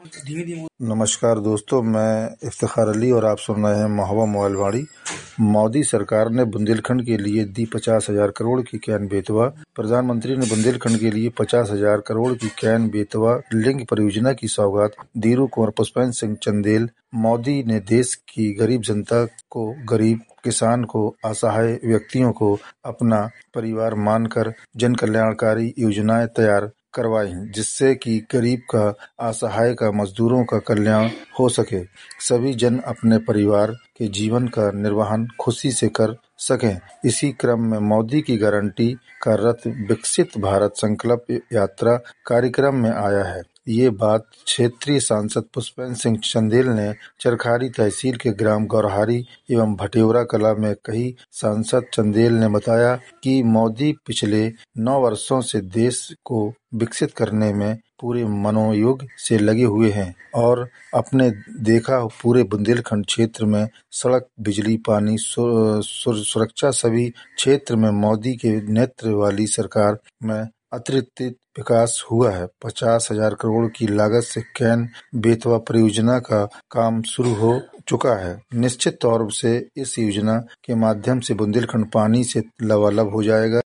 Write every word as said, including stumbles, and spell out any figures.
नमस्कार दोस्तों, मैं इफ्तिखार अली और आप सुन रहे हैं महुआ मोबाइल वाणी। मोदी सरकार ने बुंदेलखंड के लिए दी पचास हजार करोड़ की कैन बेतवा। प्रधानमंत्री ने बुंदेलखंड के लिए पचास हजार करोड़ की कैन बेतवा लिंक परियोजना की सौगात धीरू कुंवर पुष्पेंद्र सिंह चंदेल। मोदी ने देश की गरीब जनता को, गरीब किसान को, असहाय व्यक्तियों को अपना परिवार मानकर जन कल्याणकारी योजनाएं तैयार करवाई, जिससे कि गरीब का, असहाय का, मजदूरों का कल्याण हो सके। सभी जन अपने परिवार के जीवन का निर्वहन खुशी से कर सकें। इसी क्रम में मोदी की गारंटी का रथ विकसित भारत संकल्प यात्रा कार्यक्रम में आया है। ये बात क्षेत्रीय सांसद पुष्पेंद्र सिंह चंदेल ने चरखारी तहसील के ग्राम गौरहारी एवं भटेवरा कला में कही। सांसद चंदेल ने बताया कि मोदी पिछले नौ वर्षों से देश को विकसित करने में पूरे मनोयोग से लगे हुए हैं और अपने देखा पूरे बुंदेलखंड क्षेत्र में सड़क, बिजली, पानी, सुरक्षा सभी क्षेत्र में मोदी के नेतृत्व वाली सरकार में अतिरिक्त विकास हुआ है। पचास हजार करोड़ की लागत से कैन बेतवा परियोजना का काम शुरू हो चुका है। निश्चित तौर से इस योजना के माध्यम से बुंदेलखंड पानी से लबालब हो जाएगा।